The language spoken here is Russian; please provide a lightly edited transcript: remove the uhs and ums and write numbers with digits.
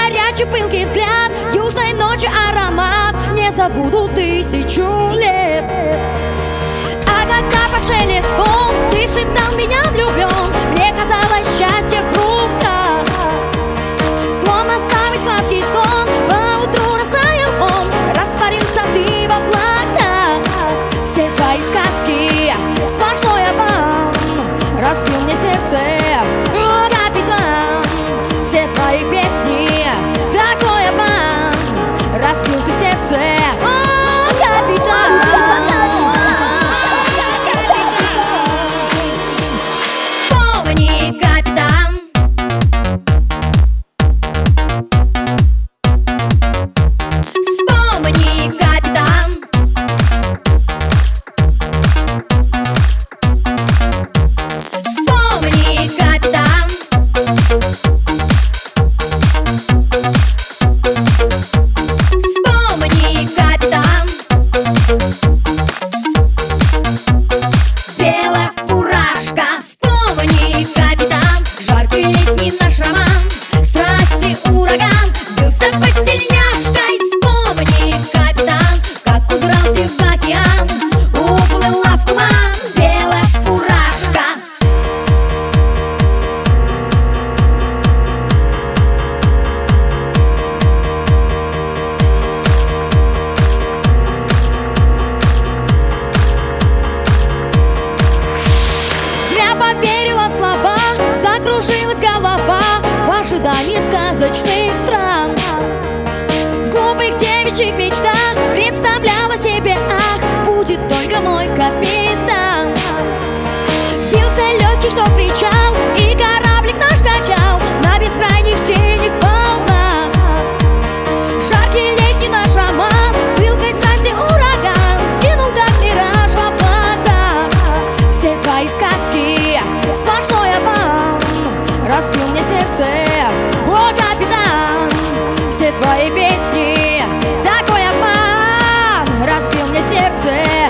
горячий пылкий взгляд, южной ночи аромат не забуду 1000 лет. А когда под шелест волн ты шептал меня влюблен, мне казалось счастье в руках, словно самый сладкий сон. Поутру растаял он, растворился ты в облаках. Все твои сказки сплошной обман разбил мне сердце, о, капитан. Все твои песни такой обман разбил ты сердце, о, капитан. Закружилась голова в ожидании сказочных стран. В глупых девичьих мечтах представляла себе, ах, будет только мой капитан. Бился легкий, что кричал, и кораблик наш качал на бескрайних синих волнах. Жаркий летний наш роман, пылкой страсти ураган скинул, как мираж в облаках. Все твои сказки сплошной обман разбил мне сердце, о, капитан. Все твои песни такой обман разбил мне сердце.